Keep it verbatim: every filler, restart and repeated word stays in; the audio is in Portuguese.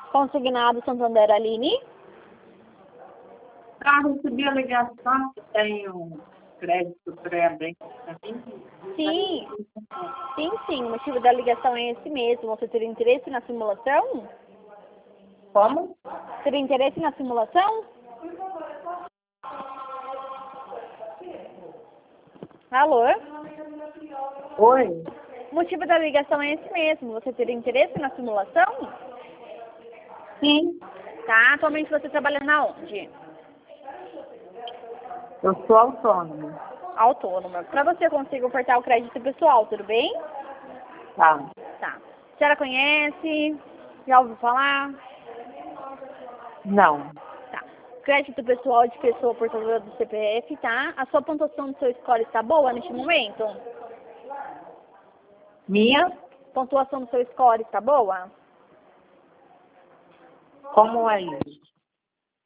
Consignado Santander Aline. Ah, recebi a ligação que tem um crédito pré-aberto aqui. Sim, sim, sim. O motivo da ligação é esse mesmo. Você teria interesse na simulação? Como? Teria interesse na simulação? Alô? Oi? O motivo da ligação é esse mesmo. Você teria interesse na simulação? Sim, Tá. Atualmente você trabalha na onde? eu sou autônoma. Autônoma. Para você conseguir ofertar o crédito pessoal, tudo bem? Tá. Tá. A senhora conhece? Já ouviu falar? Não. Tá. Crédito pessoal de pessoa portadora do C P F, tá? A sua pontuação do seu score está boa neste momento? Minha? Pontuação do seu score está boa? Como é isso?